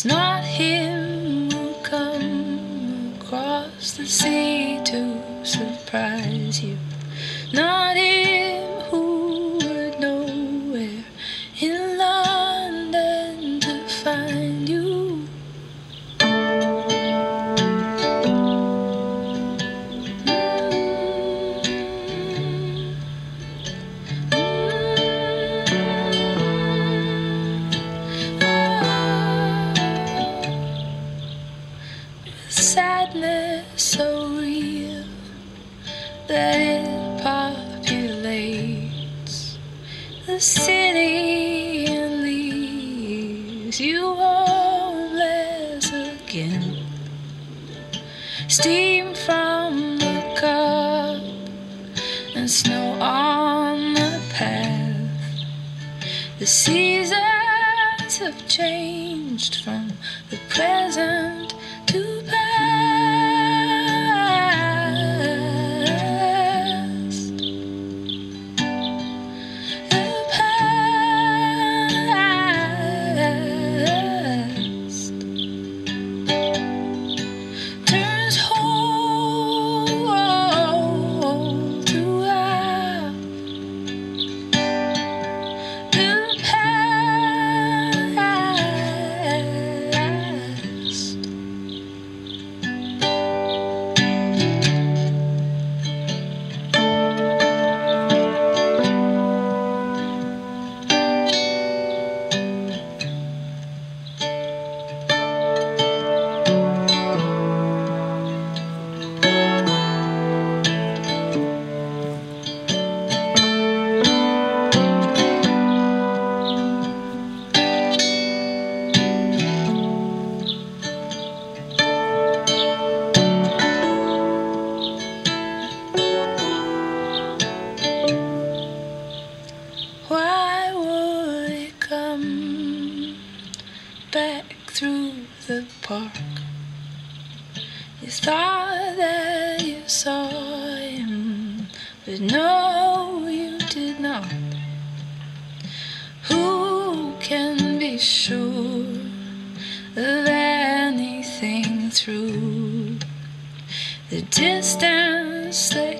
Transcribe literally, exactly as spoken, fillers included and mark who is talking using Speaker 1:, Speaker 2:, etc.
Speaker 1: It's not him who come across the sea to surprise you. Not him who would know where in London to find you. Sadness so real that it populates the city and leaves you homeless again. Steam from the cup and snow on the path. The seasons have changed from the present to past. The past turns whole to half. The past why would it come back through the park? You thought that you saw him, but no, you did not. Who can be sure of anything through the distance that